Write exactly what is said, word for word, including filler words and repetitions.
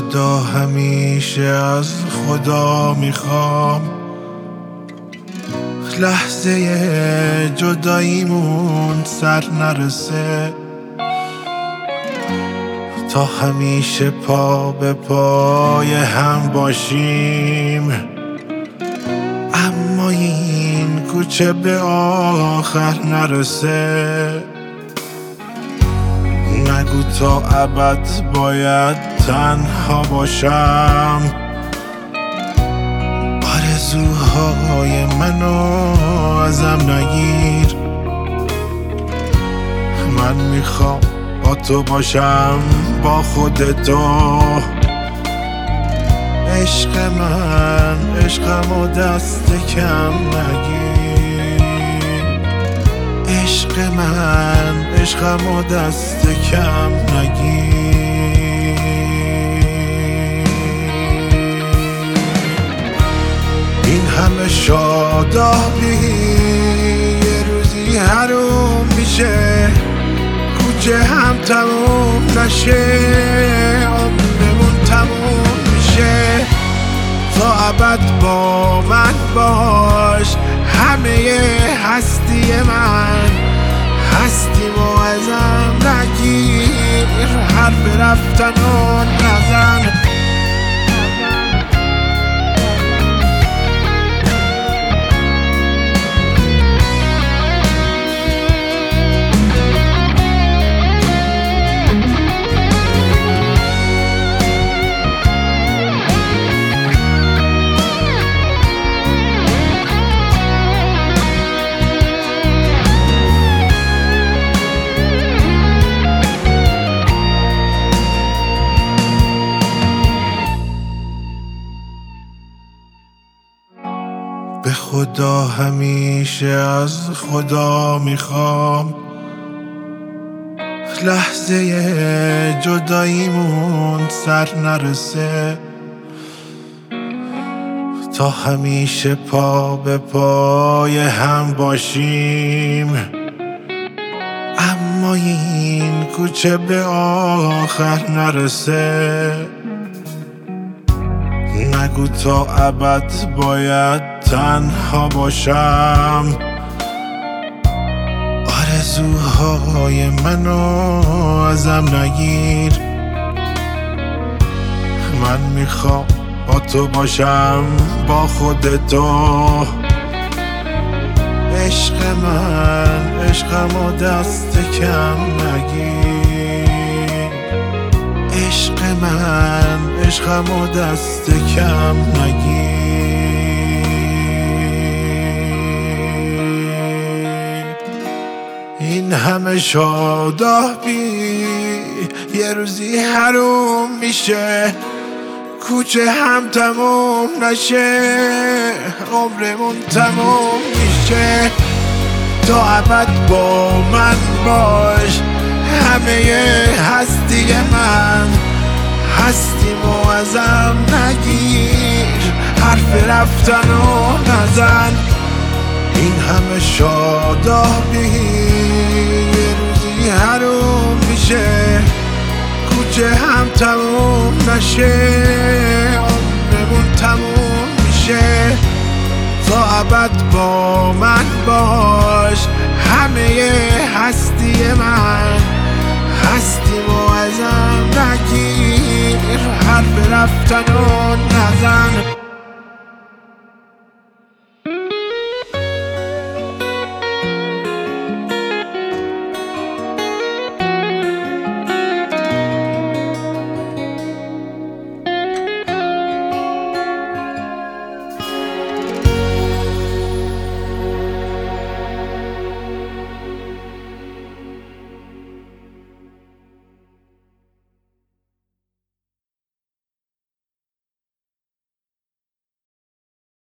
خدا همیشه از خدا میخوام لحظه جداییمون سر نرسه، تا همیشه پا به پای هم باشیم، اما این کوچه به آخر نرسه. نگو تا ابد باید تنها باشم، آرزوهای منو ازم نگیر. من میخوام با تو باشم، با خودتو. عشق من عشقمو دست کم نگیر، عشق من عشقمو دست کم نگیر. این همه شادابی یه روزی حروم میشه، کوچه هم تموم نشه، عمرمون تموم میشه. تا ابد با من باش، همه هستی من، هستیمو ازم نگیر، حرف رفتن و نزن. به خدا همیشه از خدا میخوام لحظه جداییمون سر نرسه، تا همیشه پا به پای هم باشیم، اما این کوچه به آخر نرسه. نگو تا ابد باید تنها باشم، آرزوهای منو ازم نگیر. من میخوام با تو باشم، با خودتو. عشق من عشقمو دست کم نگیر، عشق من عشقمو دست کم نگیر. این همه شادابی یه روزی حروم میشه، کوچه هم تموم نشه، عمرمون تموم میشه. تا ابد با من باش، همه هستی من، هستیمو ازم نگیر، حرف رفتن و نزن. این همه شادابی یه روزی حروم میشه، کوچه هم تموم نشه، عمرمون تموم میشه. تا ابد با من باش، همه هستی من، هستیمو ازم نگیر، حرف رفتن و نزن.